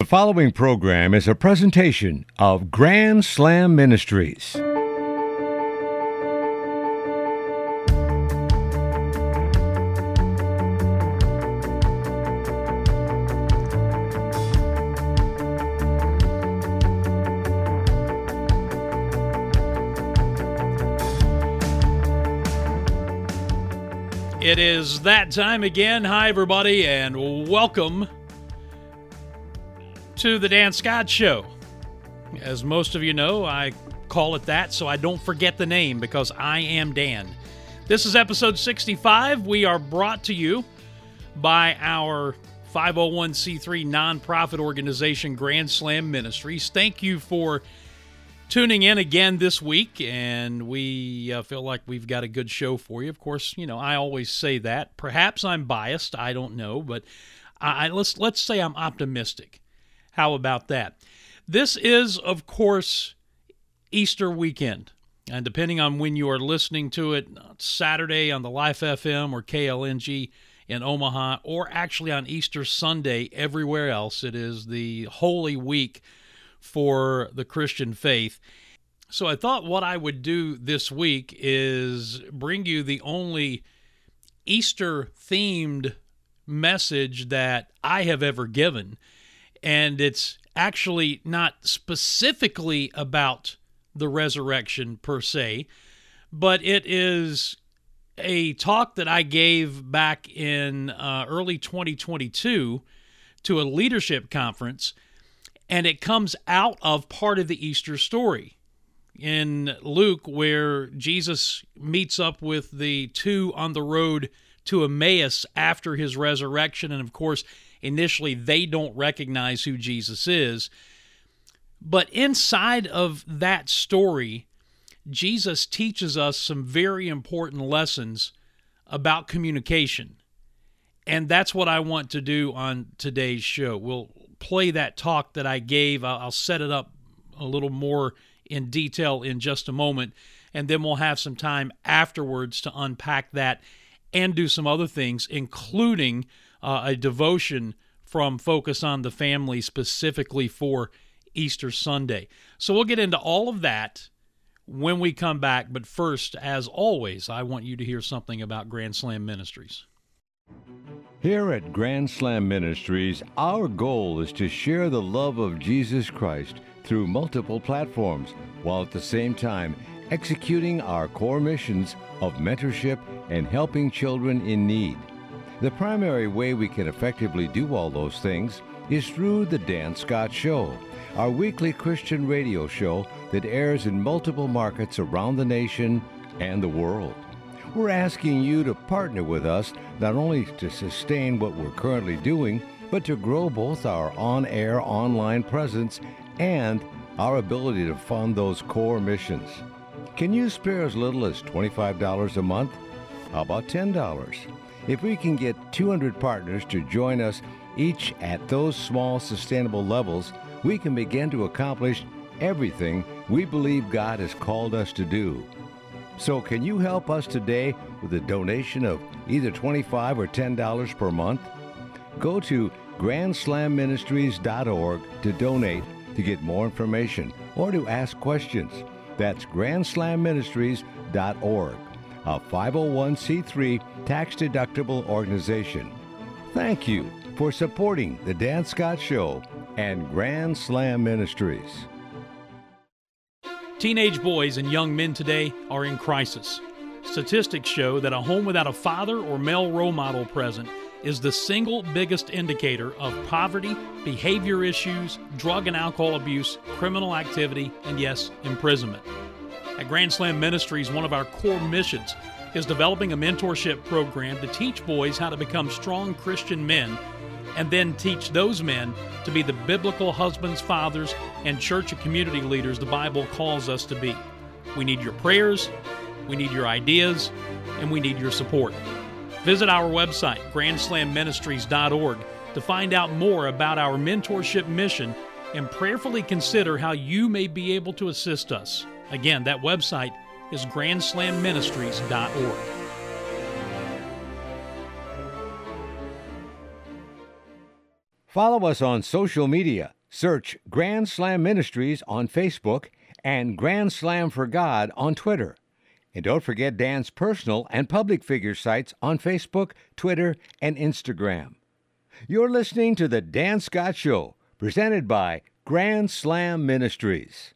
following program is a presentation of Grand Slam Ministries. It is that time again. Hi, everybody, and welcome to the Dan Scott Show. As most of you know, I call it that so I don't forget the name because I am Dan. This is episode 65. We are brought to you by our 501c3 nonprofit organization, Grand Slam Ministries. Thank you for tuning in again this week, and we feel like we've got a good show for you. Of course, you know, I always say that. Perhaps I'm biased, I don't know, but let's say I'm optimistic. How about that? This is, of course, Easter weekend, and depending on when you are listening to it, Saturday on the Life FM or KLNG in Omaha, or actually on Easter Sunday everywhere else, it is the Holy Week for the Christian faith. So I thought what I would do this week is bring you the only Easter-themed message that I have ever given. And it's actually not specifically about the resurrection per se, but it is a talk that I gave back in early 2022 to a leadership conference. And it comes out of part of the Easter story in Luke, where Jesus meets up with the two on the road to Emmaus after his resurrection. And of course, initially they don't recognize who Jesus is. But inside of that story, Jesus teaches us some very important lessons about communication. And that's what I want to do on today's show. We'll play that talk that I gave. I'll set it up a little more in detail in just a moment, and then we'll have some time afterwards to unpack that and do some other things, including a devotion from Focus on the Family specifically for Easter Sunday. So we'll get into all of that when we come back, but first, as always, I want you to hear something about Grand Slam Ministries. Here at Grand Slam Ministries, our goal is to share the love of Jesus Christ through multiple platforms, while at the same time executing our core missions of mentorship and helping children in need. The primary way we can effectively do all those things is through the Dan Scott Show, our weekly Christian radio show that airs in multiple markets around the nation and the world. We're asking you to partner with us not only to sustain what we're currently doing, but to grow both our on-air online presence and our ability to fund those core missions. Can you spare as little as $25 a month? How about $10? If we can get 200 partners to join us each at those small sustainable levels, we can begin to accomplish everything we believe God has called us to do. So can you help us today with a donation of either $25 or $10 per month? Go to grandslamministries.org to donate, to get more information, or to ask questions. That's grandslamministries.org, a 501c3 tax-deductible organization. Thank you for supporting The Dan Scott Show and Grand Slam Ministries. Teenage boys and young men today are in crisis. Statistics show that a home without a father or male role model present is the single biggest indicator of poverty, behavior issues, drug and alcohol abuse, criminal activity, and yes, imprisonment. At Grand Slam Ministries, one of our core missions is developing a mentorship program to teach boys how to become strong Christian men and then teach those men to be the biblical husbands, fathers, and church and community leaders the Bible calls us to be. We need your prayers, we need your ideas, and we need your support. Visit our website, grandslamministries.org, to find out more about our mentorship mission and prayerfully consider how you may be able to assist us. Again, that website is grandslamministries.org. Follow us on social media Search Grand Slam Ministries on Facebook and Grand Slam for God on Twitter. And don't forget Dan's personal and public figure sites on Facebook, Twitter, and Instagram. You're listening to The Dan Scott Show, presented by Grand Slam Ministries.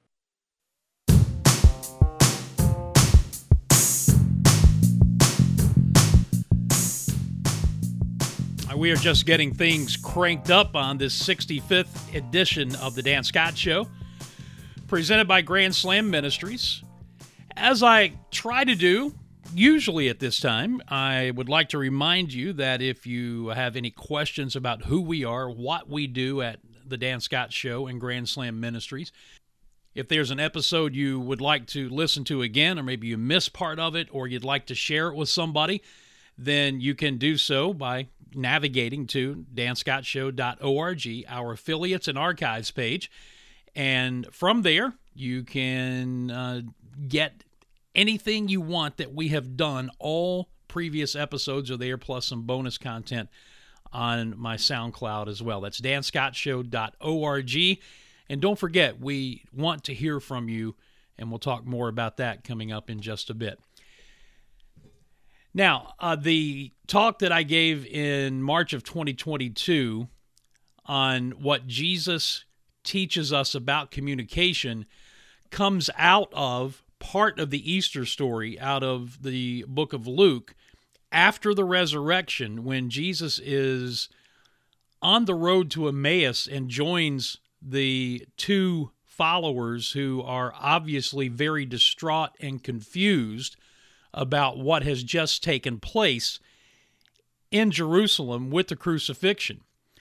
We are just getting things cranked up on this 65th edition of The Dan Scott Show, presented by Grand Slam Ministries. As I try to do, usually at this time, I would like to remind you that if you have any questions about who we are, what we do at The Dan Scott Show and Grand Slam Ministries, if there's an episode you would like to listen to again, or maybe you missed part of it, or you'd like to share it with somebody, then you can do so by navigating to danscottshow.org, our affiliates and archives page. And from there, you can get anything you want that we have done. All previous episodes are there, plus some bonus content on my SoundCloud as well. That's danscottshow.org. And don't forget, we want to hear from you, and we'll talk more about that coming up in just a bit. Now, the talk that I gave in March of 2022 on what Jesus teaches us about communication comes out of part of the Easter story out of the book of Luke after the resurrection, when Jesus is on the road to Emmaus and joins the two followers who are obviously very distraught and confused about what has just taken place in Jerusalem with the crucifixion.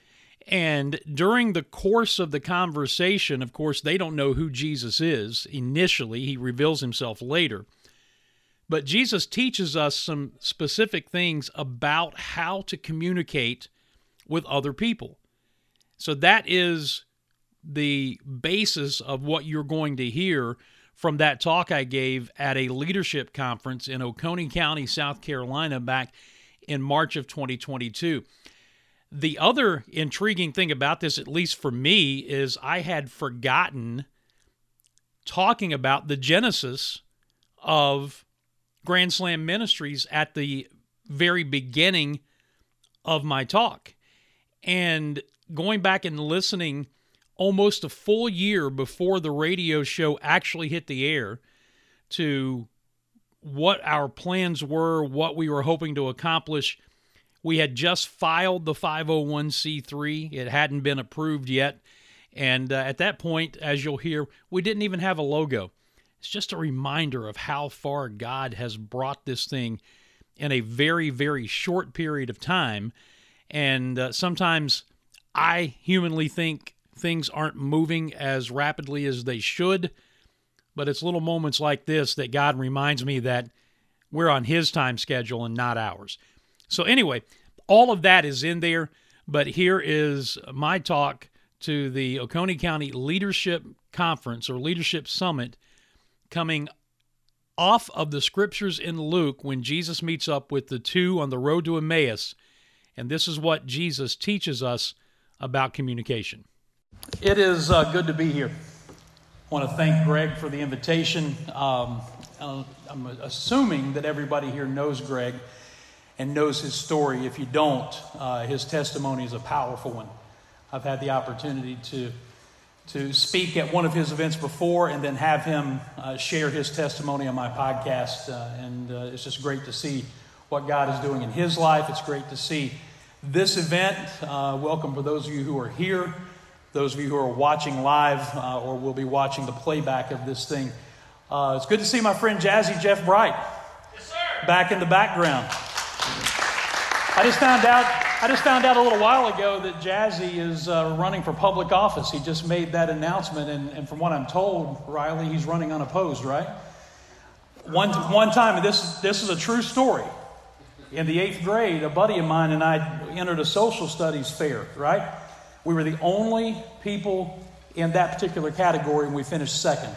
And during the course of the conversation, of course, they don't know who Jesus is initially. He reveals himself later. But Jesus teaches us some specific things about how to communicate with other people. So that is the basis of what you're going to hear from that talk I gave at a leadership conference in Oconee County, South Carolina, back in March of 2022. The other intriguing thing about this, at least for me, is I had forgotten talking about the genesis of Grand Slam Ministries at the very beginning of my talk. And going back and listening almost a full year before the radio show actually hit the air to what our plans were, what we were hoping to accomplish. We had just filed the 501c3. It hadn't been approved yet. And at that point, as you'll hear, we didn't even have a logo. It's just a reminder of how far God has brought this thing in a very, very short period of time. And sometimes I humanly think things aren't moving as rapidly as they should, but it's little moments like this that God reminds me that we're on His time schedule and not ours. So anyway, all of that is in there, but here is my talk to the Oconee County Leadership Conference or Leadership Summit, coming off of the scriptures in Luke when Jesus meets up with the two on the road to Emmaus, and this is what Jesus teaches us about communication. It is good to be here. I want to thank Greg for the invitation. I'm assuming that everybody here knows Greg and knows his story. If you don't, his testimony is a powerful one. I've had the opportunity to speak at one of his events before and then have him share his testimony on my podcast. And it's just great to see what God is doing in his life. It's great to see this event. Welcome for those of you who are here, those of you who are watching live or will be watching the playback of this thing. It's good to see my friend Jazzy Jeff Bright. Yes, sir. Back in the background. I just found out a little while ago that Jazzy is running for public office. He just made that announcement, and from what I'm told, Riley, he's running unopposed, right? One time, and this is a true story. In the 8th grade, a buddy of mine and I entered a social studies fair, right? We were the only people in that particular category, and we finished second.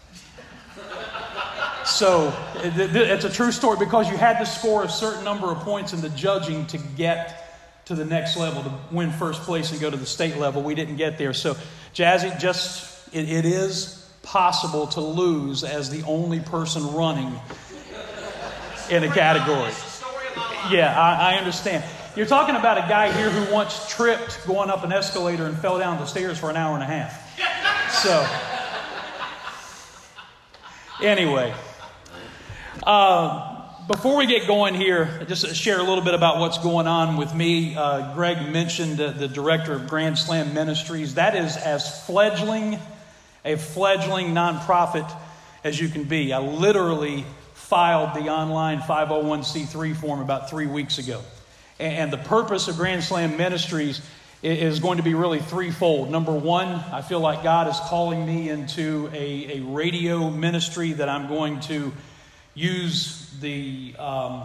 So it's a true story because you had to score a certain number of points in the judging to get to the next level to win first place and go to the state level. We didn't get there. So, Jazzy, it is possible to lose as the only person running in a category. Yeah, I understand. You're talking about a guy here who once tripped going up an escalator and fell down the stairs for an hour and a half. So, anyway, before we get going here, just share a little bit about what's going on with me. Greg mentioned the director of Grand Slam Ministries. That is as fledgling nonprofit as you can be. I literally filed the online 501c3 form about 3 weeks ago. And the purpose of Grand Slam Ministries is going to be really threefold. Number one, I feel like God is calling me into a radio ministry that I'm going to use the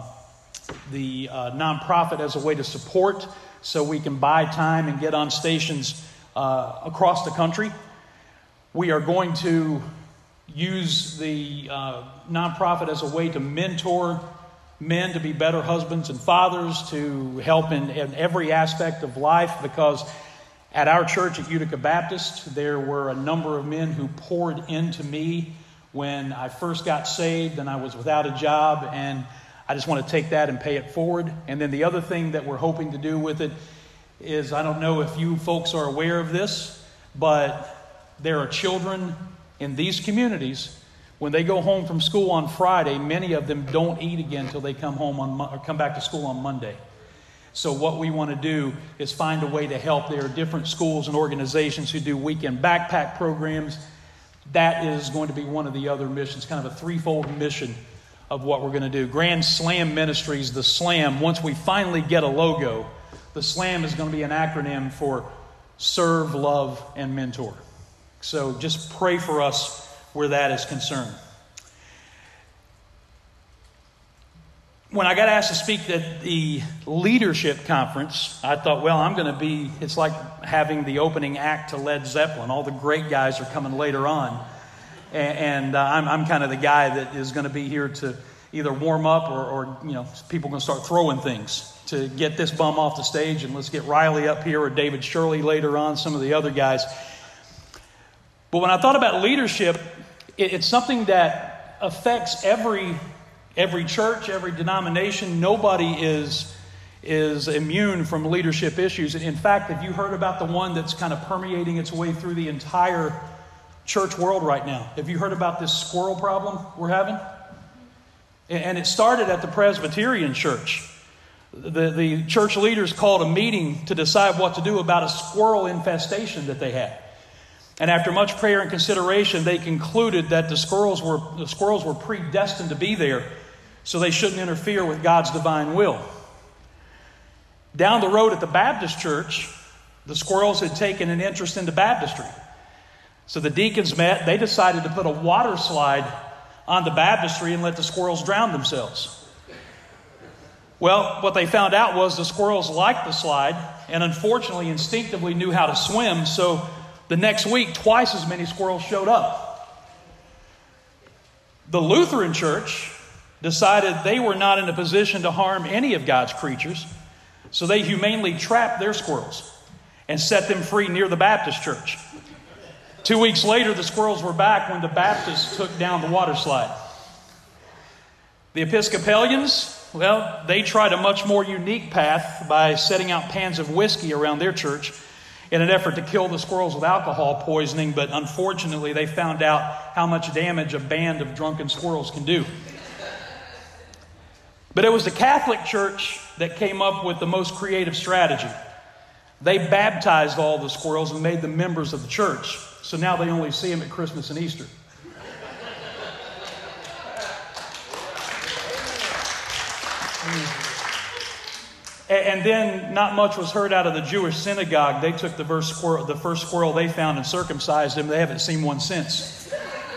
nonprofit as a way to support, so we can buy time and get on stations across the country. We are going to use the nonprofit as a way to mentor men to be better husbands and fathers, to help in every aspect of life, because at our church at Utica Baptist, there were a number of men who poured into me when I first got saved and I was without a job, and I just want to take that and pay it forward. And then the other thing that we're hoping to do with it is, I don't know if you folks are aware of this, but there are children in these communities, when they go home from school on Friday, many of them don't eat again until they come home or come back to school on Monday. So what we want to do is find a way to help. There are different schools and organizations who do weekend backpack programs. That is going to be one of the other missions, kind of a threefold mission of what we're going to do. Grand Slam Ministries, the SLAM, once we finally get a logo, the SLAM is going to be an acronym for Serve, Love, and Mentor. So just pray for us where that is concerned. When I got asked to speak at the leadership conference, I thought, well, it's like having the opening act to Led Zeppelin. All the great guys are coming later on. And I'm kind of the guy that is going to be here to either warm up or people are going to start throwing things to get this bum off the stage, and let's get Riley up here or David Shirley later on, some of the other guys. But when I thought about leadership, it's something that affects every church, every denomination. Nobody is immune from leadership issues. In fact, have you heard about the one that's kind of permeating its way through the entire church world right now? Have you heard about this squirrel problem we're having? And it started at the Presbyterian Church. The church leaders called a meeting to decide what to do about a squirrel infestation that they had. And after much prayer and consideration, they concluded that the squirrels were predestined to be there, so they shouldn't interfere with God's divine will. Down the road at the Baptist church, the squirrels had taken an interest into baptistry. So the deacons met. They decided to put a water slide on the baptistry and let the squirrels drown themselves. Well, what they found out was the squirrels liked the slide and unfortunately instinctively knew how to swim, so the next week, twice as many squirrels showed up. The Lutheran Church decided they were not in a position to harm any of God's creatures, so they humanely trapped their squirrels and set them free near the Baptist church. 2 weeks later, the squirrels were back when the Baptists took down the water slide. The Episcopalians, well, they tried a much more unique path by setting out pans of whiskey around their church in an effort to kill the squirrels with alcohol poisoning, but unfortunately they found out how much damage a band of drunken squirrels can do. But it was the Catholic Church that came up with the most creative strategy. They baptized all the squirrels and made them members of the church, so now they only see them at Christmas and Easter. And then not much was heard out of the Jewish synagogue. They took the first squirrel they found and circumcised him. They haven't seen one since.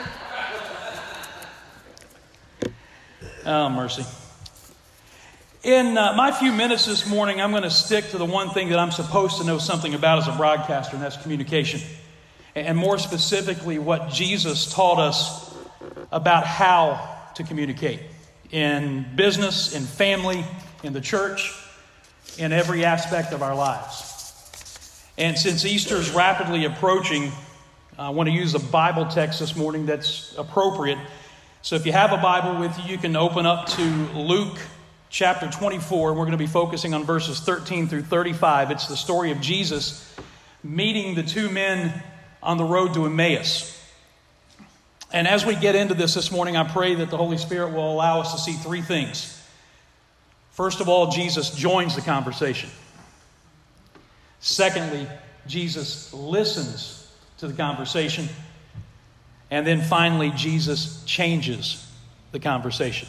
Oh, mercy. In my few minutes this morning, I'm going to stick to the one thing that I'm supposed to know something about as a broadcaster, and that's communication. And more specifically, what Jesus taught us about how to communicate in business, in family, in the church, in every aspect of our lives. And since Easter is rapidly approaching, I want to use a Bible text this morning that's appropriate. So if you have a Bible with you, you can open up to Luke chapter 24. We're going to be focusing on verses 13 through 35. It's the story of Jesus meeting the two men on the road to Emmaus. And as we get into this morning, I pray that the Holy Spirit will allow us to see three things. First of all, Jesus joins the conversation. Secondly, Jesus listens to the conversation. And then finally, Jesus changes the conversation.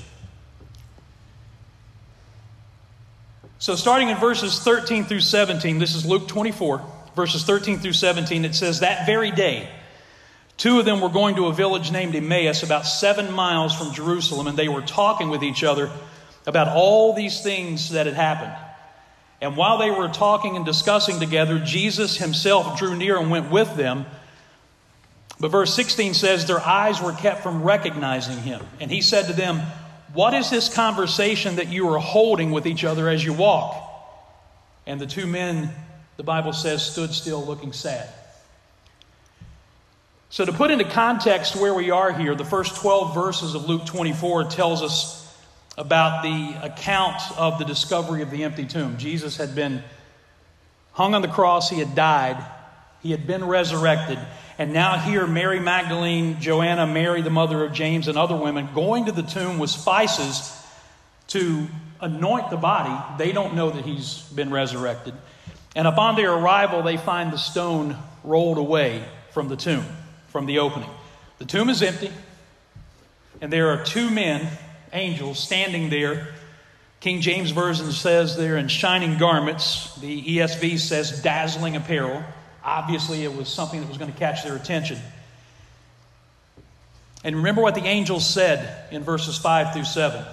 So starting in verses 13 through 17, this is Luke 24, verses 13 through 17, it says, "That very day, two of them were going to a village named Emmaus, about 7 miles from Jerusalem, and they were talking with each other about all these things that had happened. And while they were talking and discussing together, Jesus himself drew near and went with them. But verse 16 says, their eyes were kept from recognizing him. And he said to them, 'What is this conversation that you are holding with each other as you walk?' And the two men, the Bible says, stood still looking sad." So to put into context where we are here, the first 12 verses of Luke 24 tells us about the account of the discovery of the empty tomb. Jesus had been hung on the cross, he had died, he had been resurrected, and now here Mary Magdalene, Joanna, Mary the mother of James, and other women going to the tomb with spices to anoint the body. They don't know that he's been resurrected. And upon their arrival, they find the stone rolled away from the tomb, from the opening. The tomb is empty, and there are two men, angels, standing there. King James Version says they're in shining garments. The ESV says dazzling apparel. Obviously, it was something that was going to catch their attention. And remember what the angels said in verses 5 through 7.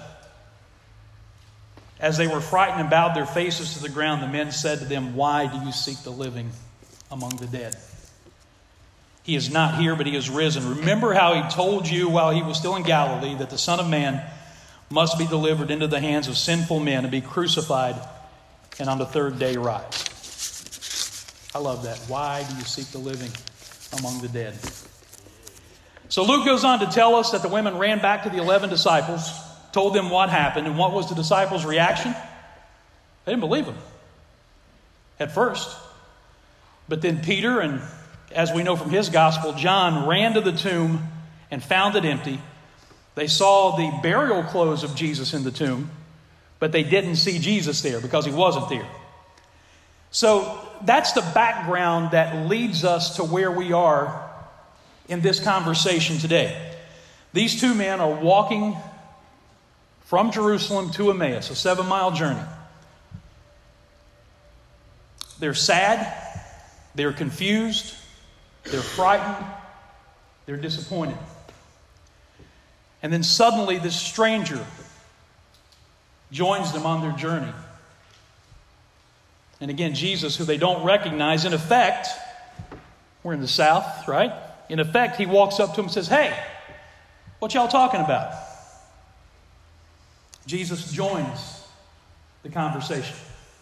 As they were frightened and bowed their faces to the ground, the men said to them, "Why do you seek the living among the dead? He is not here, but he is risen. Remember how he told you while he was still in Galilee that the Son of Man must be delivered into the hands of sinful men and be crucified and on the third day rise." I love that. Why do you seek the living among the dead? So Luke goes on to tell us that the women ran back to the 11 disciples, told them what happened, and what was the disciples' reaction? They didn't believe him at first. But then Peter, and as we know from his gospel, John, ran to the tomb and found it empty. They saw the burial clothes of Jesus in the tomb, but they didn't see Jesus there because he wasn't there. So that's the background that leads us to where we are in this conversation today. These two men are walking from Jerusalem to Emmaus, a 7-mile journey. They're sad, they're confused, they're frightened, they're disappointed. And then suddenly this stranger joins them on their journey. And again, Jesus, who they don't recognize, in effect, we're in the South, right? In effect, he walks up to them and says, "Hey, what y'all talking about?" Jesus joins the conversation.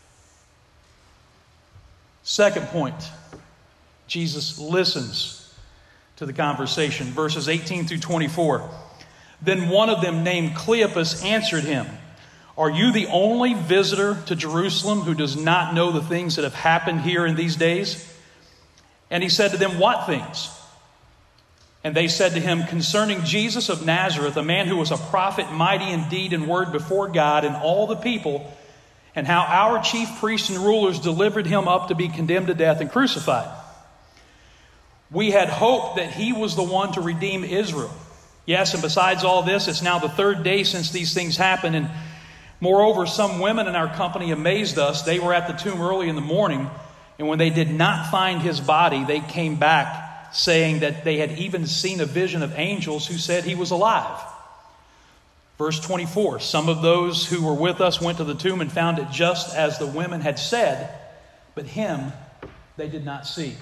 Second point, Jesus listens to the conversation. Verses 18 through 24. Then one of them, named Cleopas, answered him, "Are you the only visitor to Jerusalem who does not know the things that have happened here in these days?" And he said to them, "What things?" And they said to him, "Concerning Jesus of Nazareth, a man who was a prophet, mighty in deed and word before God and all the people, and how our chief priests and rulers delivered him up to be condemned to death and crucified. We had hoped that he was the one to redeem Israel. Yes, and besides all this, it's now the third day since these things happened, and moreover, some women in our company amazed us. They were at the tomb early in the morning, and when they did not find his body, they came back saying that they had even seen a vision of angels who said he was alive." Verse 24, some of those who were with us went to the tomb and found it just as the women had said, but him they did not see.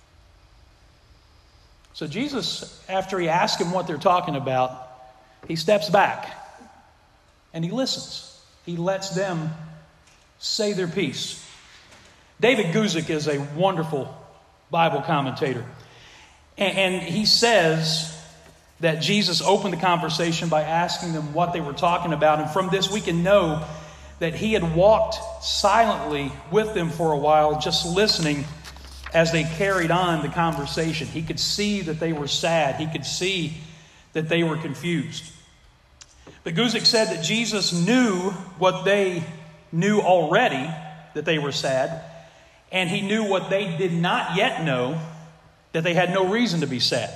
So Jesus, after he asks them what they're talking about, he steps back and he listens. He lets them say their piece. David Guzik is a wonderful Bible commentator. And he says that Jesus opened the conversation by asking them what they were talking about. And from this we can know that he had walked silently with them for a while, just listening as they carried on the conversation. He could see that they were sad. He could see that they were confused. But Guzik said that Jesus knew what they knew already, that they were sad, and he knew what they did not yet know, that they had no reason to be sad.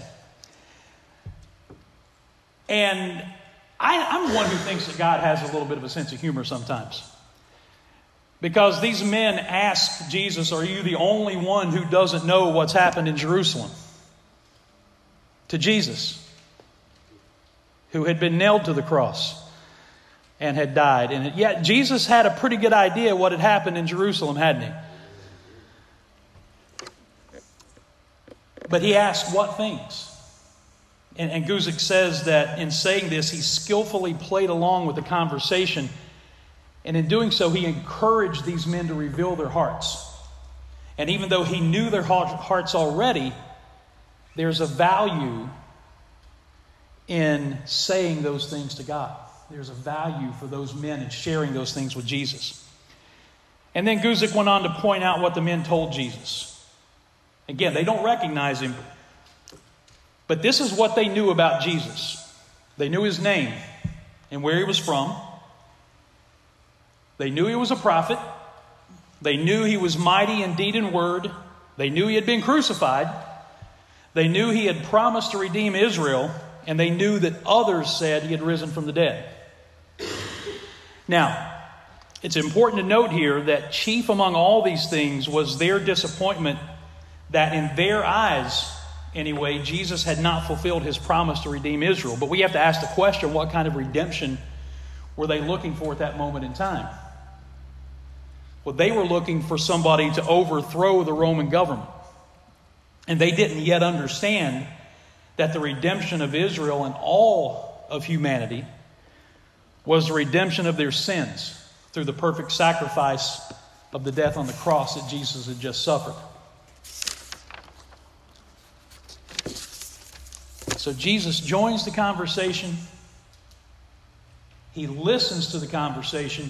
And I'm one who thinks that God has a little bit of a sense of humor sometimes. Because these men asked Jesus, are you the only one who doesn't know what's happened in Jerusalem? To Jesus, who had been nailed to the cross and had died. And yet Jesus had a pretty good idea what had happened in Jerusalem, hadn't he? But he asked what things? And Guzik says that in saying this, he skillfully played along with the conversation. And in doing so, he encouraged these men to reveal their hearts. And even though he knew their hearts already, there's a value in saying those things to God. There's a value for those men in sharing those things with Jesus. And then Guzik went on to point out what the men told Jesus. Again, they don't recognize him, but this is what they knew about Jesus. They knew his name and where he was from. They knew he was a prophet. They knew he was mighty in deed and word. They knew he had been crucified. They knew he had promised to redeem Israel. And they knew that others said he had risen from the dead. Now, it's important to note here that chief among all these things was their disappointment that in their eyes, anyway, Jesus had not fulfilled his promise to redeem Israel. But we have to ask the question, what kind of redemption were they looking for at that moment in time? Well, they were looking for somebody to overthrow the Roman government. And they didn't yet understand that the redemption of Israel and all of humanity was the redemption of their sins through the perfect sacrifice of the death on the cross that Jesus had just suffered. So Jesus joins the conversation. He listens to the conversation.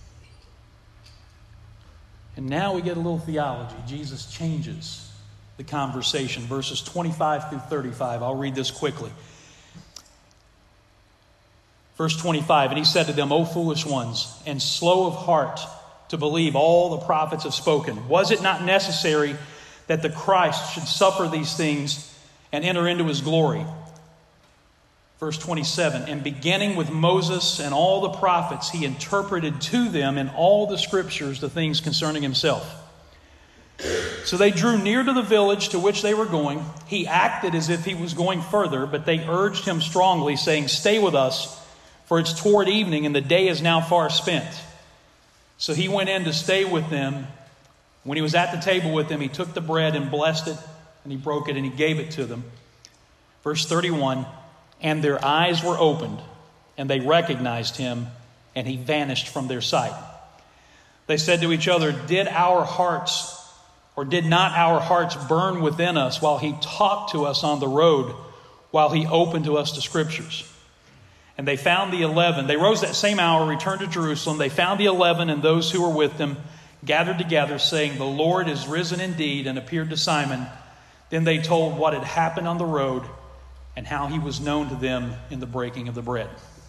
And now we get a little theology. Jesus changes the conversation. Verses 25 through 35. I'll read this quickly. Verse 25, and he said to them, O foolish ones, and slow of heart to believe all the prophets have spoken. Was it not necessary that the Christ should suffer these things and enter into his glory? Verse 27, and beginning with Moses and all the prophets, he interpreted to them in all the scriptures the things concerning himself. So they drew near to the village to which they were going. He acted as if he was going further, but they urged him strongly, saying, Stay with us, for it's toward evening, and the day is now far spent. So he went in to stay with them. When he was at the table with them, he took the bread and blessed it, and he broke it, and he gave it to them. Verse 31, and their eyes were opened, and they recognized him, and he vanished from their sight. They said to each other, Did not our hearts burn within us while he talked to us on the road, while he opened to us the scriptures? And they found the 11. They rose that same hour, returned to Jerusalem. They found the 11 and those who were with them gathered together, saying, The Lord is risen indeed and appeared to Simon. Then they told what had happened on the road and how he was known to them in the breaking of the bread.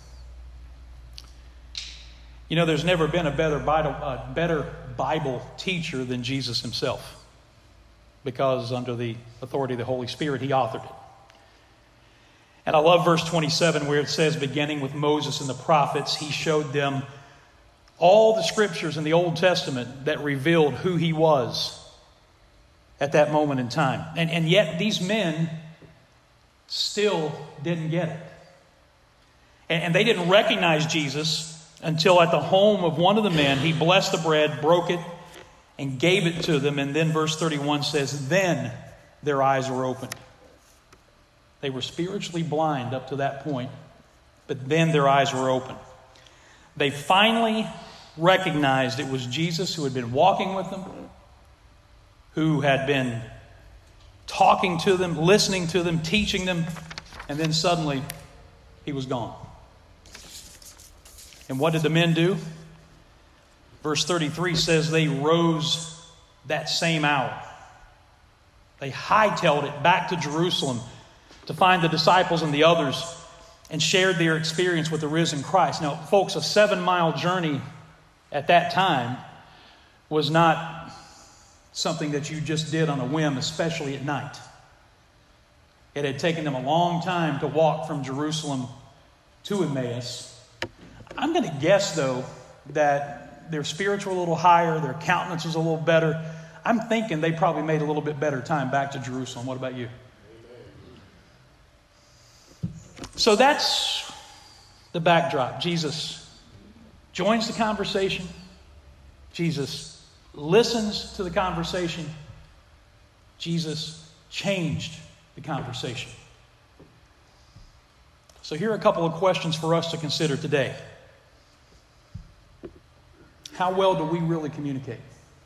You know, there's never been a better Bible teacher than Jesus himself, because under the authority of the Holy Spirit, he authored it. And I love verse 27 where it says, beginning with Moses and the prophets, he showed them all the scriptures in the Old Testament that revealed who he was at that moment in time. And yet these men still didn't get it. And they didn't recognize Jesus until at the home of one of the men, he blessed the bread, broke it, and gave it to them. And then verse 31 says, then their eyes were opened. They were spiritually blind up to that point, but then their eyes were open. They finally recognized it was Jesus who had been walking with them, who had been talking to them, listening to them, teaching them, and then suddenly he was gone. And what did the men do? Verse 33 says they rose that same hour. They hightailed it back to Jerusalem to find the disciples and the others and shared their experience with the risen Christ. Now, folks, a 7-mile journey at that time was not something that you just did on a whim, especially at night. It had taken them a long time to walk from Jerusalem to Emmaus. I'm going to guess, though, that their spirits were a little higher, their countenance was a little better. I'm thinking they probably made a little bit better time back to Jerusalem. What about you? So that's the backdrop. Jesus joins the conversation. Jesus listens to the conversation. Jesus changed the conversation. So here are a couple of questions for us to consider today. How well do we really communicate?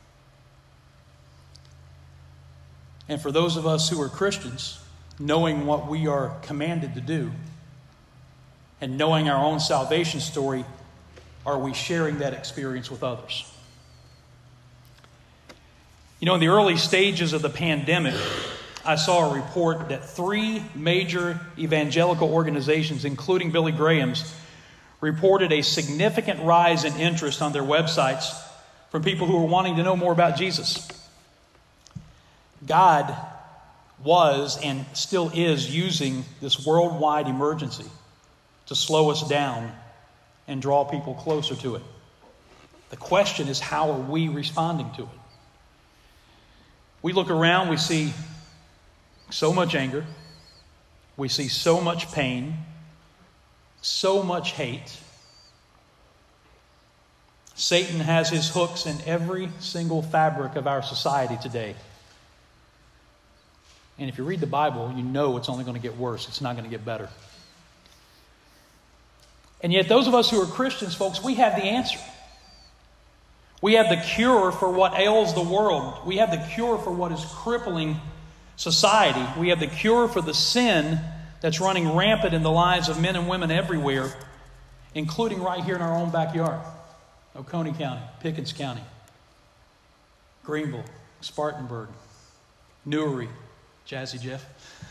And for those of us who are Christians, knowing what we are commanded to do and knowing our own salvation story, are we sharing that experience with others? You know, in the early stages of the pandemic, I saw a report that 3 major evangelical organizations, including Billy Graham's, reported a significant rise in interest on their websites from people who were wanting to know more about Jesus. God was and still is using this worldwide emergency to slow us down and draw people closer to it. The question is, how are we responding to it? We look around, we see so much anger, we see so much pain, so much hate. Satan has his hooks in every single fabric of our society today. And if you read the Bible, you know it's only going to get worse. It's not going to get better. And yet those of us who are Christians, folks, we have the answer. We have the cure for what ails the world. We have the cure for what is crippling society. We have the cure for the sin that's running rampant in the lives of men and women everywhere, including right here in our own backyard. Oconee County, Pickens County, Greenville, Spartanburg, Newry, Jazzy Jeff.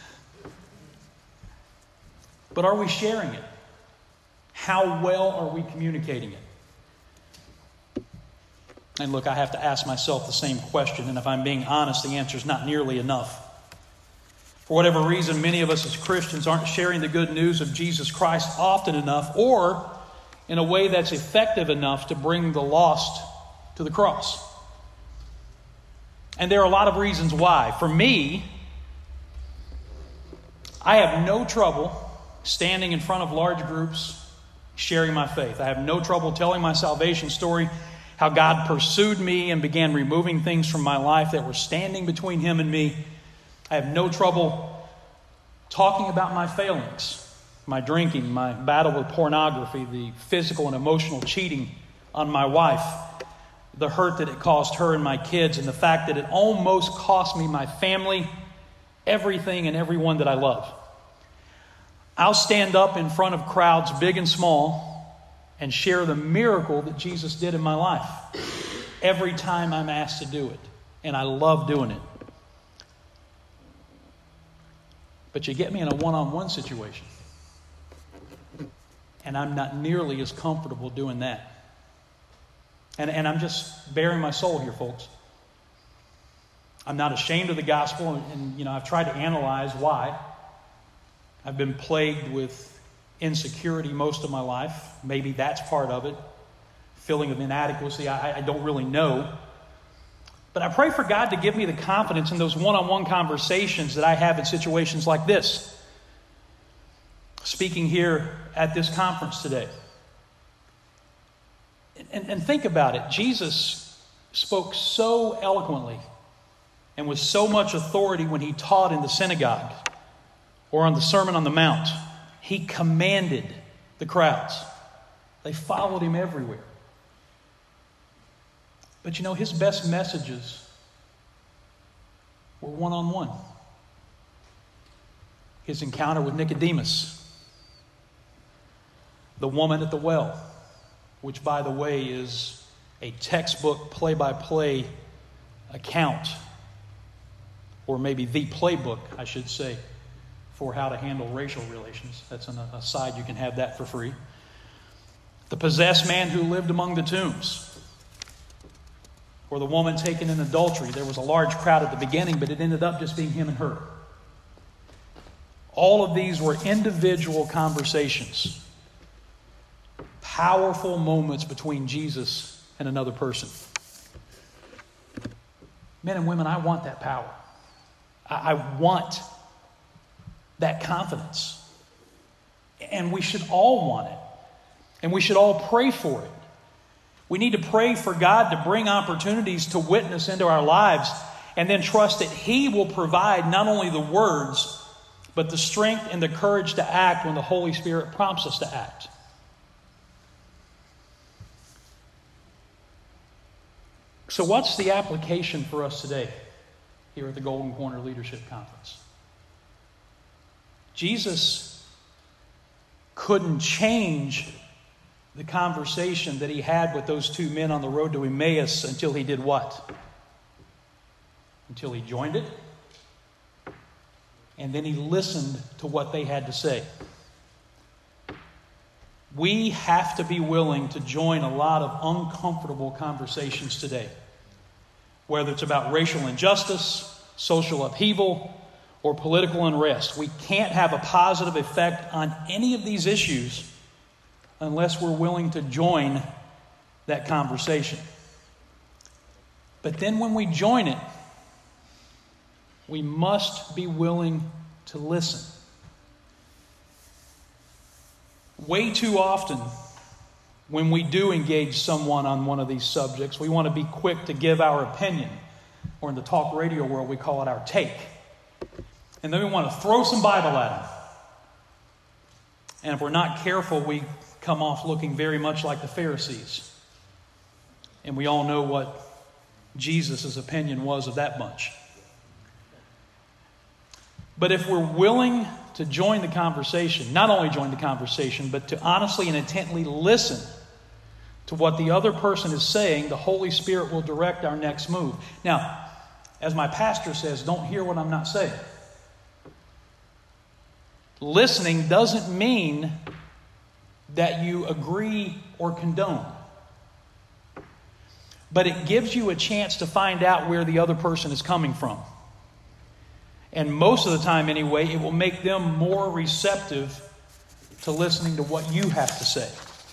But are we sharing it? How well are we communicating it? And look, I have to ask myself the same question, and if I'm being honest, the answer is not nearly enough. For whatever reason, many of us as Christians aren't sharing the good news of Jesus Christ often enough, or in a way that's effective enough to bring the lost to the cross. And there are a lot of reasons why. For me, I have no trouble standing in front of large groups sharing my faith. I have no trouble telling my salvation story, how God pursued me and began removing things from my life that were standing between Him and me. I have no trouble talking about my failings, my drinking, my battle with pornography, the physical and emotional cheating on my wife, the hurt that it caused her and my kids, and the fact that it almost cost me my family, everything and everyone that I love. I'll stand up in front of crowds big and small and share the miracle that Jesus did in my life every time I'm asked to do it. And I love doing it. But you get me in a one-on-one situation, and I'm not nearly as comfortable doing that. And I'm just bearing my soul here, folks. I'm not ashamed of the gospel, and I've tried to analyze why. I've been plagued with insecurity most of my life. Maybe that's part of it. Feeling of inadequacy. I don't really know. But I pray for God to give me the confidence in those one-on-one conversations that I have in situations like this. Speaking here at this conference today. And think about it. Jesus spoke so eloquently and with so much authority when He taught in the synagogue or on the Sermon on the Mount. He commanded the crowds. They followed Him everywhere. But you know, his best messages were one-on-one. His encounter with Nicodemus, the woman at the well, which, by the way, is a textbook play-by-play account, or maybe the playbook, I should say, for how to handle racial relations. That's an aside. You can have that for free. The possessed man who lived among the tombs, or the woman taken in adultery. There was a large crowd at the beginning, but it ended up just being him and her. All of these were individual conversations, powerful moments between Jesus and another person. Men and women, I want that power. I want that confidence. And we should all want it. And we should all pray for it. We need to pray for God to bring opportunities to witness into our lives, and then trust that He will provide not only the words, but the strength and the courage to act when the Holy Spirit prompts us to act. So what's the application for us today here at the Golden Corner Leadership Conference? Jesus couldn't change the conversation that he had with those two men on the road to Emmaus until he did what? Until he joined it, and then he listened to what they had to say. We have to be willing to join a lot of uncomfortable conversations today, whether it's about racial injustice, social upheaval, or political unrest. We can't have a positive effect on any of these issues unless we're willing to join that conversation. But then when we join it, we must be willing to listen. Way too often, when we do engage someone on one of these subjects, we want to be quick to give our opinion, or in the talk radio world, we call it our take. And then we want to throw some Bible at them. And if we're not careful, we come off looking very much like the Pharisees. And we all know what Jesus' opinion was of that bunch. But if we're willing to join the conversation, not only join the conversation, but to honestly and intently listen to what the other person is saying, the Holy Spirit will direct our next move. Now, as my pastor says, don't hear what I'm not saying. Listening doesn't mean that you agree or condone. But it gives you a chance to find out where the other person is coming from. And most of the time anyway, it will make them more receptive to listening to what you have to say.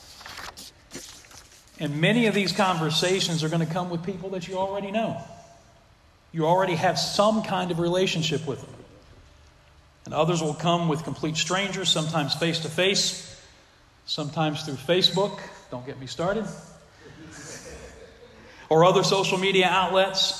And many of these conversations are going to come with people that you already know. You already have some kind of relationship with them. And others will come with complete strangers, sometimes face-to-face, sometimes through Facebook. Don't get me started. Or other social media outlets.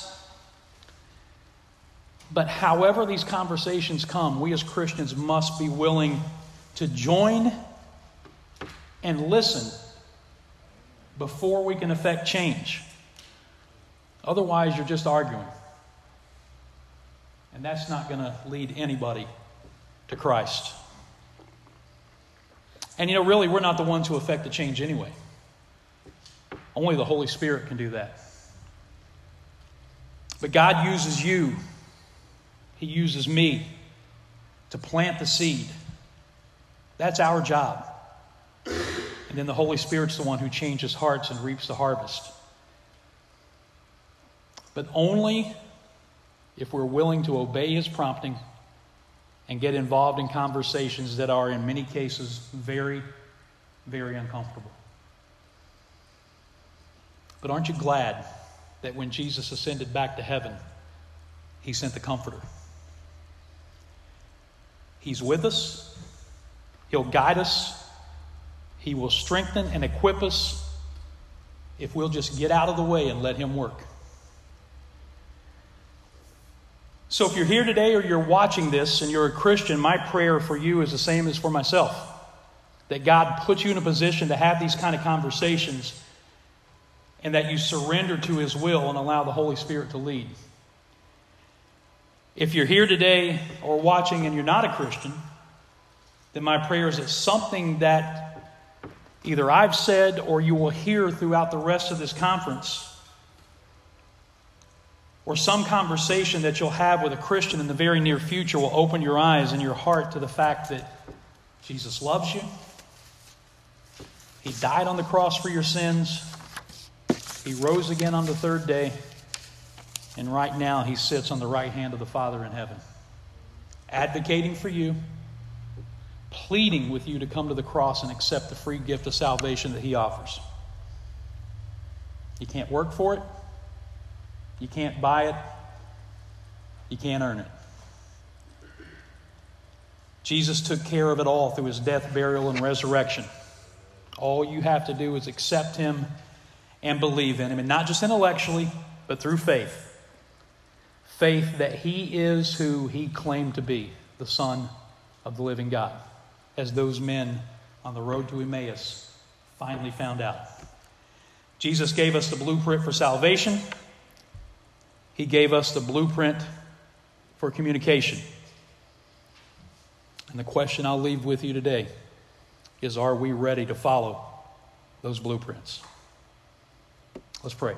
But however these conversations come, we as Christians must be willing to join and listen before we can effect change. Otherwise, you're just arguing. And that's not going to lead anybody to Christ. And really, we're not the ones who affect the change anyway. Only the Holy Spirit can do that. But God uses you. He uses me to plant the seed. That's our job. And then the Holy Spirit's the one who changes hearts and reaps the harvest. But only if we're willing to obey His prompting and get involved in conversations that are, in many cases, very, very uncomfortable. But aren't you glad that when Jesus ascended back to heaven, He sent the Comforter? He's with us. He'll guide us. He will strengthen and equip us if we'll just get out of the way and let Him work. So if you're here today or you're watching this and you're a Christian, my prayer for you is the same as for myself. That God puts you in a position to have these kind of conversations and that you surrender to His will and allow the Holy Spirit to lead. If you're here today or watching and you're not a Christian, then my prayer is that something that either I've said or you will hear throughout the rest of this conference, or some conversation that you'll have with a Christian in the very near future, will open your eyes and your heart to the fact that Jesus loves you. He died on the cross for your sins. He rose again on the third day. And right now He sits on the right hand of the Father in heaven, advocating for you, pleading with you to come to the cross and accept the free gift of salvation that He offers. You can't work for it. You can't buy it. You can't earn it. Jesus took care of it all through His death, burial, and resurrection. All you have to do is accept Him and believe in Him, and not just intellectually, but through faith. Faith that He is who He claimed to be, the Son of the living God, as those men on the road to Emmaus finally found out. Jesus gave us the blueprint for salvation. He gave us the blueprint for communication. And the question I'll leave with you today is, are we ready to follow those blueprints? Let's pray.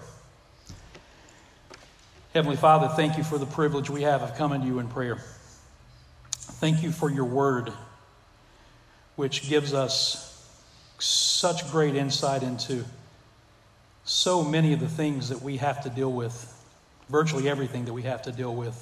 Heavenly Father, thank You for the privilege we have of coming to You in prayer. Thank You for Your word, which gives us such great insight into so many of the things that we have to deal with, virtually everything that we have to deal with.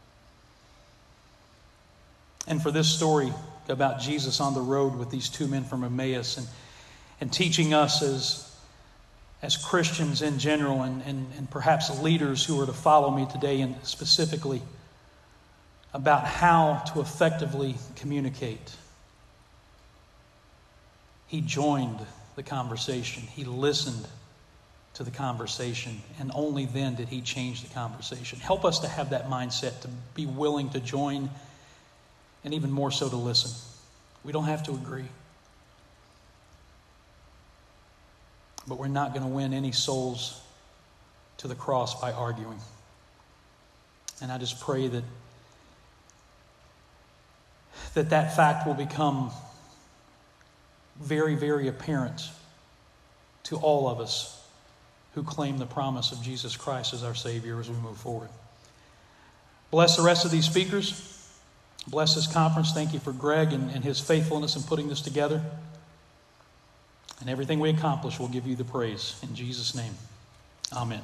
And for this story about Jesus on the road with these two men from Emmaus, and teaching us as Christians in general, and perhaps leaders who are to follow me today, and specifically about how to effectively communicate. He joined the conversation. He listened to the conversation, and only then did He change the conversation. Help us to have that mindset, to be willing to join, and even more so to listen. We don't have to agree. But we're not going to win any souls to the cross by arguing. And I just pray that fact will become very, very apparent to all of us who claim the promise of Jesus Christ as our Savior as we move forward. Bless the rest of these speakers. Bless this conference. Thank You for Greg and his faithfulness in putting this together. And everything we accomplish, we'll give You the praise. In Jesus' name, amen.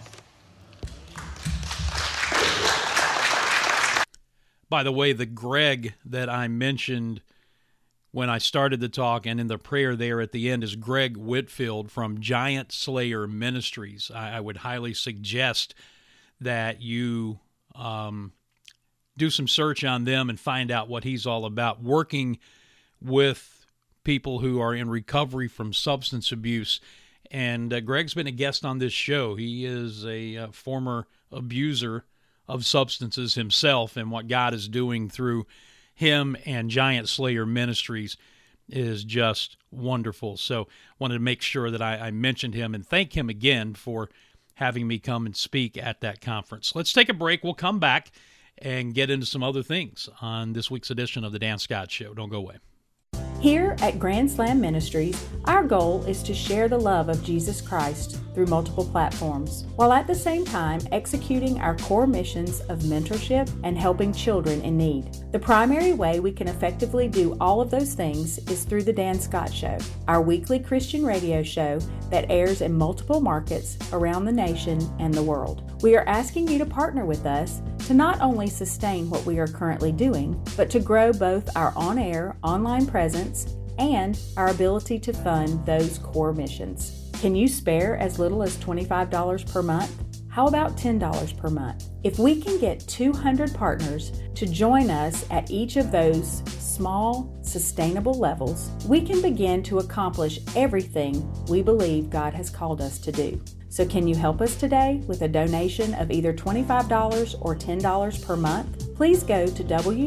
By the way, the Greg that I mentioned when I started the talk and in the prayer there at the end is Greg Whitfield from Giant Slayer Ministries. I would highly suggest that you do some search on them and find out what he's all about, working with people who are in recovery from substance abuse. And Greg's been a guest on this show. He is a former abuser of substances himself, and what God is doing through him and Giant Slayer Ministries is just wonderful. So wanted to make sure that I mentioned him and thank him again for having me come and speak at that conference. Let's take a break. We'll come back and get into some other things on this week's edition of The Dan Scott Show. Don't go away. Here at Grand Slam Ministries, our goal is to share the love of Jesus Christ through multiple platforms, while at the same time executing our core missions of mentorship and helping children in need. The primary way we can effectively do all of those things is through The Dan Scott Show, our weekly Christian radio show that airs in multiple markets around the nation and the world. We are asking you to partner with us to not only sustain what we are currently doing, but to grow both our on-air, online presence and our ability to fund those core missions. Can you spare as little as $25 per month? How about $10 per month? If we can get 200 partners to join us at each of those small, sustainable levels, we can begin to accomplish everything we believe God has called us to do. So can you help us today with a donation of either $25 or $10 per month? Please go to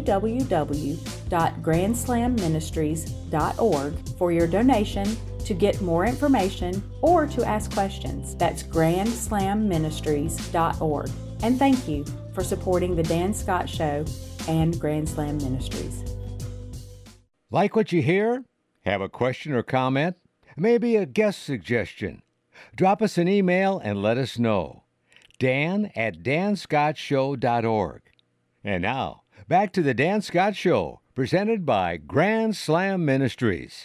www.grandslamministries.org for your donation, to get more information, or to ask questions. That's grandslamministries.org. And thank you for supporting The Dan Scott Show and Grand Slam Ministries. Like what you hear? Have a question or comment? Maybe a guest suggestion? Drop us an email and let us know. Dan@danscottshow.org. And now, back to the Dan Scott Show, presented by Grand Slam Ministries.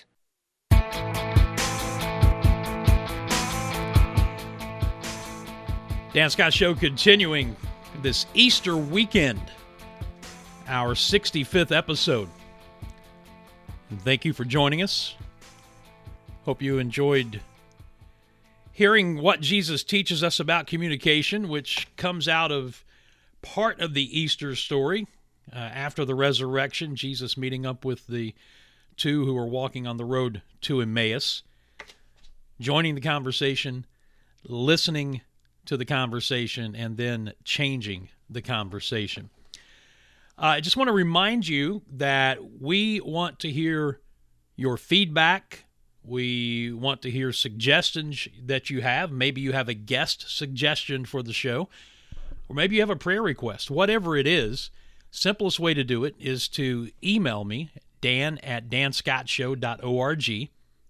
Dan Scott Show continuing this Easter weekend, our 65th episode. And thank you for joining us. Hope you enjoyed hearing what Jesus teaches us about communication, which comes out of part of the Easter story. After the resurrection, Jesus meeting up with the two who were walking on the road to Emmaus, joining the conversation, listening to the conversation, and then changing the conversation. I just want to remind you that we want to hear your feedback. We want to hear suggestions that you have. Maybe you have a guest suggestion for the show, or maybe you have a prayer request. Whatever it is, simplest way to do it is to email me, dan@danscottshow.org,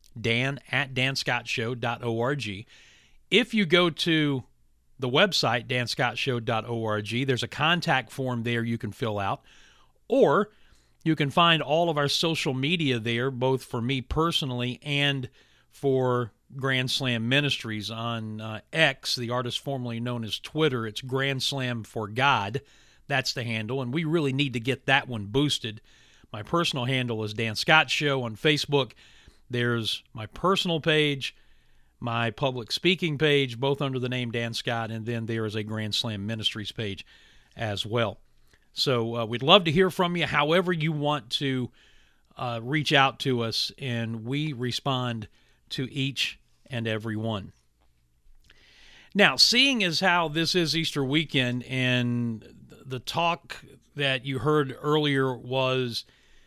dan@danscottshow.org. If you go to the website, danscottshow.org, there's a contact form there you can fill out, or you can find all of our social media there, both for me personally and for Grand Slam Ministries on X, the artist formerly known as Twitter. It's Grand Slam for God. That's the handle, and we really need to get that one boosted. My personal handle is Dan Scott Show on Facebook. There's my personal page, my public speaking page, both under the name Dan Scott, and then there is a Grand Slam Ministries page as well. So we'd love to hear from you however you want to reach out to us, and we respond to each and every one. Now, seeing as how this is Easter weekend, and the talk that you heard earlier was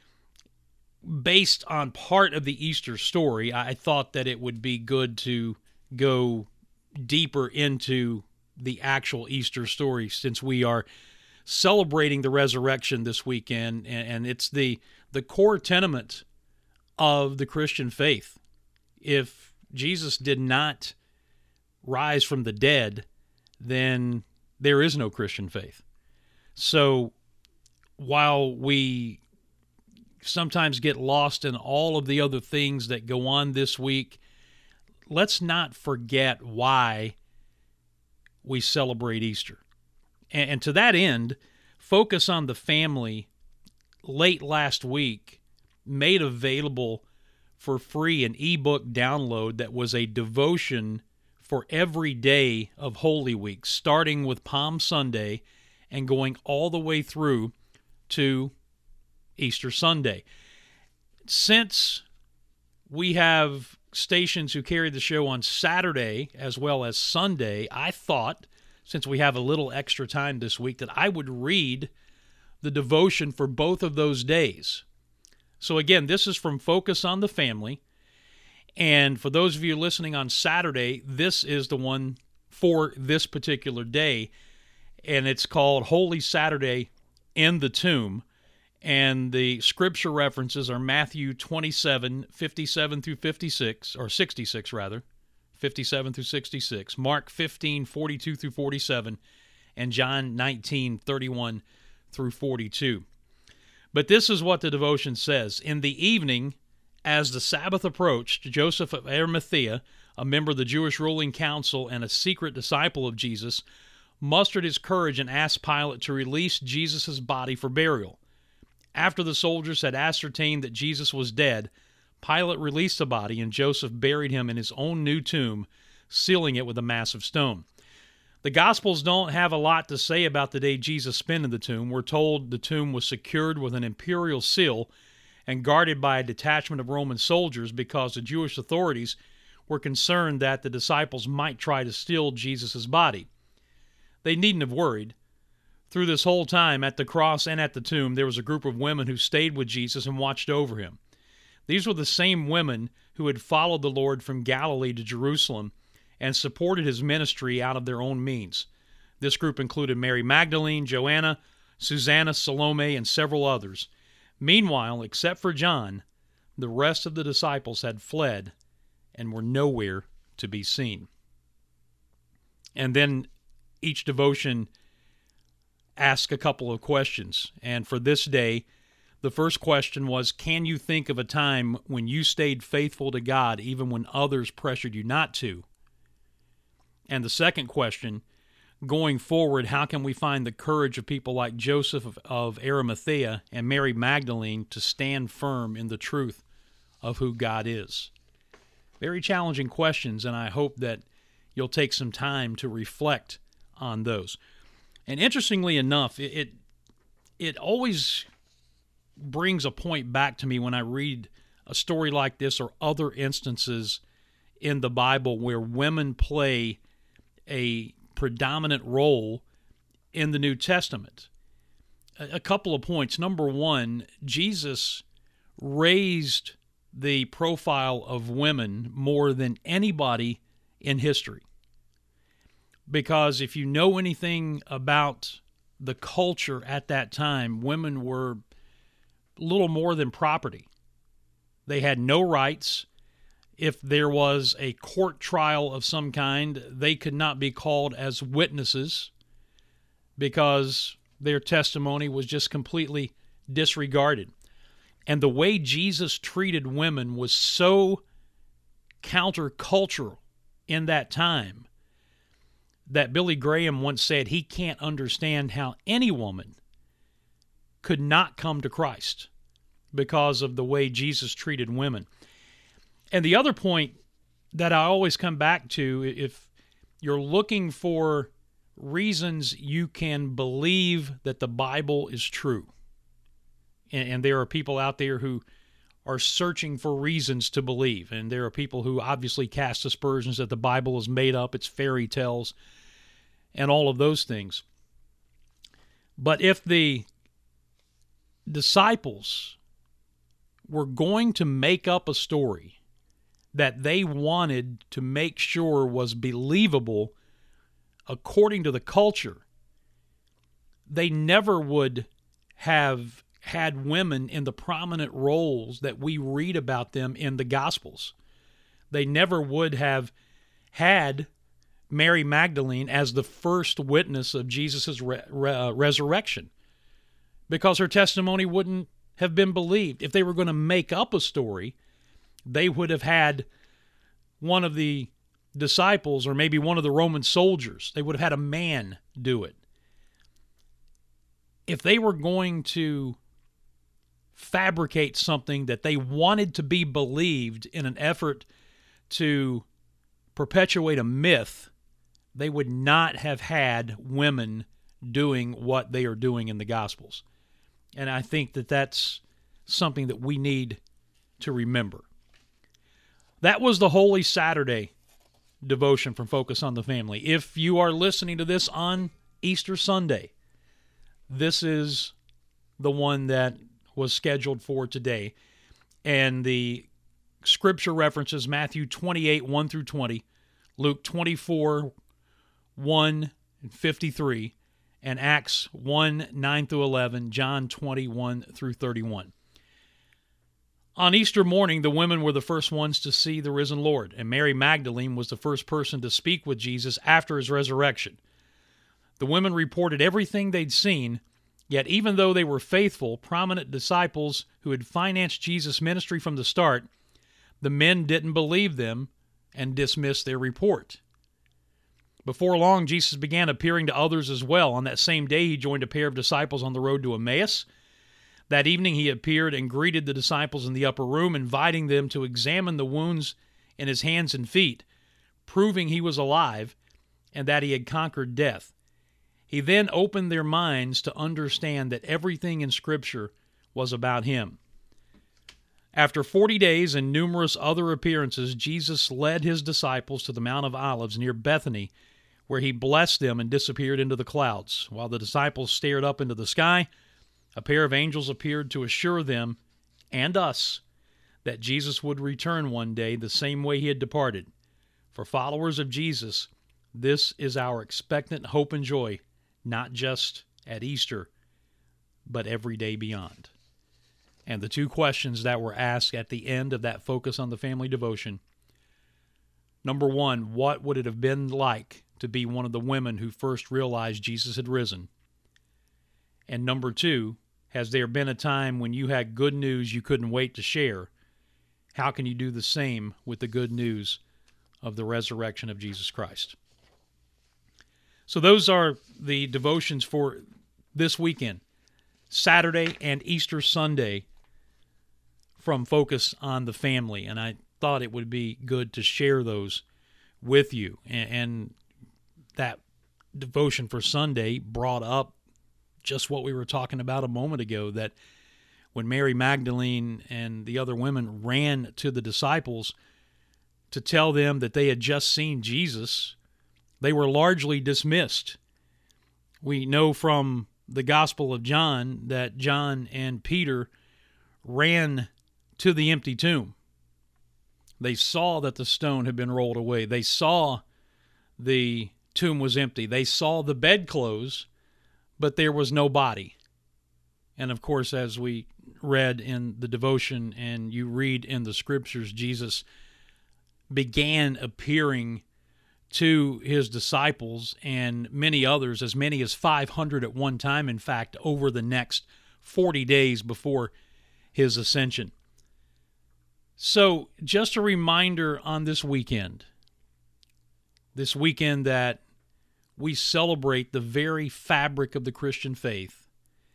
based on part of the Easter story, I thought that it would be good to go deeper into the actual Easter story, since we are celebrating the resurrection this weekend, and it's the core tenet of the Christian faith. If Jesus did not rise from the dead, then there is no Christian faith. So while we sometimes get lost in all of the other things that go on this week, let's not forget why we celebrate Easter. And to that end, Focus on the Family late last week made available for free an ebook download that was a devotion for every day of Holy Week, starting with Palm Sunday and going all the way through to Easter Sunday. Since we have stations who carry the show on Saturday as well as Sunday, I thought, since we have a little extra time this week, that I would read the devotion for both of those days. So again, this is from Focus on the Family. And for those of you listening on Saturday, this is the one for this particular day. And it's called Holy Saturday in the Tomb. And the scripture references are Matthew 27, 57 through 56, or 66 rather, 57 through 66, Mark 15, 42 through 47, and John 19, 31 through 42. But this is what the devotion says. In the evening, as the Sabbath approached, Joseph of Arimathea, a member of the Jewish ruling council and a secret disciple of Jesus, mustered his courage and asked Pilate to release Jesus' body for burial. After the soldiers had ascertained that Jesus was dead, Pilate released the body, and Joseph buried him in his own new tomb, sealing it with a massive stone. The Gospels don't have a lot to say about the day Jesus spent in the tomb. We're told the tomb was secured with an imperial seal and guarded by a detachment of Roman soldiers because the Jewish authorities were concerned that the disciples might try to steal Jesus' body. They needn't have worried. Through this whole time, at the cross and at the tomb, there was a group of women who stayed with Jesus and watched over him. These were the same women who had followed the Lord from Galilee to Jerusalem and supported his ministry out of their own means. This group included Mary Magdalene, Joanna, Susanna, Salome, and several others. Meanwhile, except for John, the rest of the disciples had fled and were nowhere to be seen. And then each devotion asks a couple of questions. And for this day, the first question was, can you think of a time when you stayed faithful to God even when others pressured you not to? And the second question, going forward, how can we find the courage of people like Joseph of Arimathea and Mary Magdalene to stand firm in the truth of who God is? Very challenging questions, and I hope that you'll take some time to reflect on those. And interestingly enough, it always brings a point back to me when I read a story like this or other instances in the Bible where women play a predominant role in the New Testament. A couple of points. Number one, Jesus raised the profile of women more than anybody in history. Because if you know anything about the culture at that time, women were little more than property. They had no rights. If there was a court trial of some kind, they could not be called as witnesses because their testimony was just completely disregarded. And the way Jesus treated women was so countercultural in that time that Billy Graham once said he can't understand how any woman could not come to Christ because of the way Jesus treated women. And the other point that I always come back to, if you're looking for reasons you can believe that the Bible is true, and there are people out there who are searching for reasons to believe, and there are people who obviously cast aspersions that the Bible is made up, it's fairy tales, and all of those things. But if the disciples were going to make up a story that they wanted to make sure was believable according to the culture, they never would have had women in the prominent roles that we read about them in the Gospels. They never would have had Mary Magdalene as the first witness of Jesus' resurrection, because her testimony wouldn't have been believed. If they were going to make up a story, they would have had one of the disciples or maybe one of the Roman soldiers. They would have had a man do it. If they were going to fabricate something that they wanted to be believed in an effort to perpetuate a myth, they would not have had women doing what they are doing in the Gospels. And I think that that's something that we need to remember. That was the Holy Saturday devotion from Focus on the Family. If you are listening to this on Easter Sunday, this is the one that was scheduled for today. And the scripture references Matthew 28, 1 through 20, Luke 24, 1 and 53, and Acts 1, 9 through 11, John 21 through 31. On Easter morning, the women were the first ones to see the risen Lord, and Mary Magdalene was the first person to speak with Jesus after his resurrection. The women reported everything they'd seen, yet even though they were faithful, prominent disciples who had financed Jesus' ministry from the start, the men didn't believe them and dismissed their report. Before long, Jesus began appearing to others as well. On that same day, he joined a pair of disciples on the road to Emmaus. That evening, he appeared and greeted the disciples in the upper room, inviting them to examine the wounds in his hands and feet, proving he was alive and that he had conquered death. He then opened their minds to understand that everything in Scripture was about him. After 40 days and numerous other appearances, Jesus led his disciples to the Mount of Olives near Bethany, where he blessed them and disappeared into the clouds. While the disciples stared up into the sky, a pair of angels appeared to assure them and us that Jesus would return one day the same way he had departed. For followers of Jesus, this is our expectant hope and joy, not just at Easter, but every day beyond. And the two questions that were asked at the end of that Focus on the Family devotion. Number one, what would it have been like to be one of the women who first realized Jesus had risen? And number two, has there been a time when you had good news you couldn't wait to share? How can you do the same with the good news of the resurrection of Jesus Christ? So those are the devotions for this weekend, Saturday and Easter Sunday, from Focus on the Family. And I thought it would be good to share those with you. And that devotion for Sunday brought up just what we were talking about a moment ago, that when Mary Magdalene and the other women ran to the disciples to tell them that they had just seen Jesus, they were largely dismissed. We know from the Gospel of John that John and Peter ran to the empty tomb. They saw that the stone had been rolled away. They saw the tomb was empty. They saw the bedclothes, but there was no body. And of course, as we read in the devotion and you read in the scriptures, Jesus began appearing to his disciples and many others, as many as 500 at one time, in fact, over the next 40 days before his ascension. So just a reminder on this weekend that we celebrate the very fabric of the Christian faith,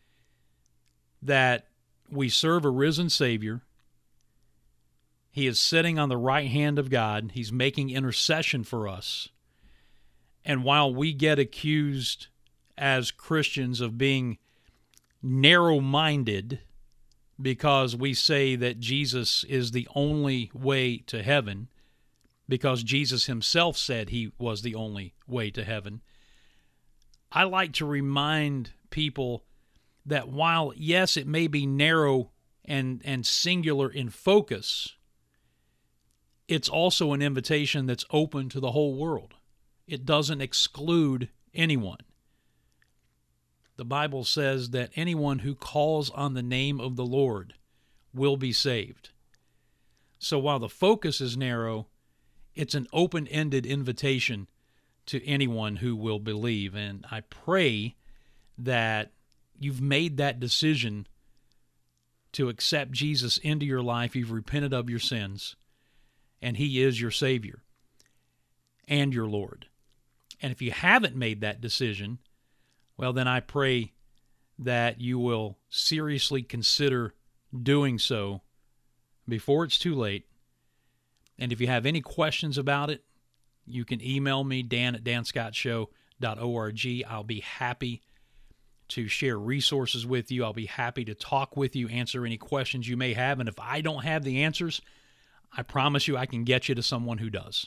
that we serve a risen Savior. He is sitting on the right hand of God. He's making intercession for us. And while we get accused as Christians of being narrow-minded because we say that Jesus is the only way to heaven, because Jesus himself said he was the only way to heaven, I like to remind people that while, yes, it may be narrow and singular in focus, it's also an invitation that's open to the whole world. It doesn't exclude anyone. The Bible says that anyone who calls on the name of the Lord will be saved. So while the focus is narrow, it's an open-ended invitation to anyone who will believe. And I pray that you've made that decision to accept Jesus into your life. You've repented of your sins, and he is your Savior and your Lord. And if you haven't made that decision, well, then I pray that you will seriously consider doing so before it's too late. And if you have any questions about it, you can email me, dan@danscottshow.org. I'll be happy to share resources with you. I'll be happy to talk with you, answer any questions you may have. And if I don't have the answers, I promise you I can get you to someone who does.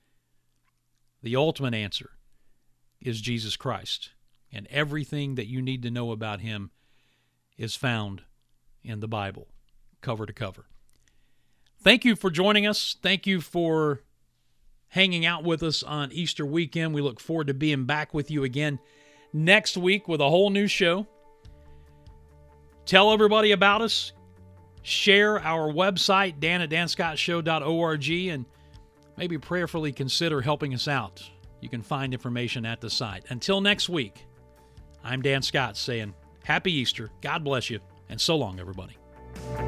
The ultimate answer is Jesus Christ. And everything that you need to know about him is found in the Bible, cover to cover. Thank you for joining us. Thank you for hanging out with us on Easter weekend. We look forward to being back with you again next week with a whole new show. Tell everybody about us. Share our website, dan@danscottshow.org, and maybe prayerfully consider helping us out. You can find information at the site. Until next week, I'm Dan Scott saying Happy Easter, God bless you, and so long, everybody.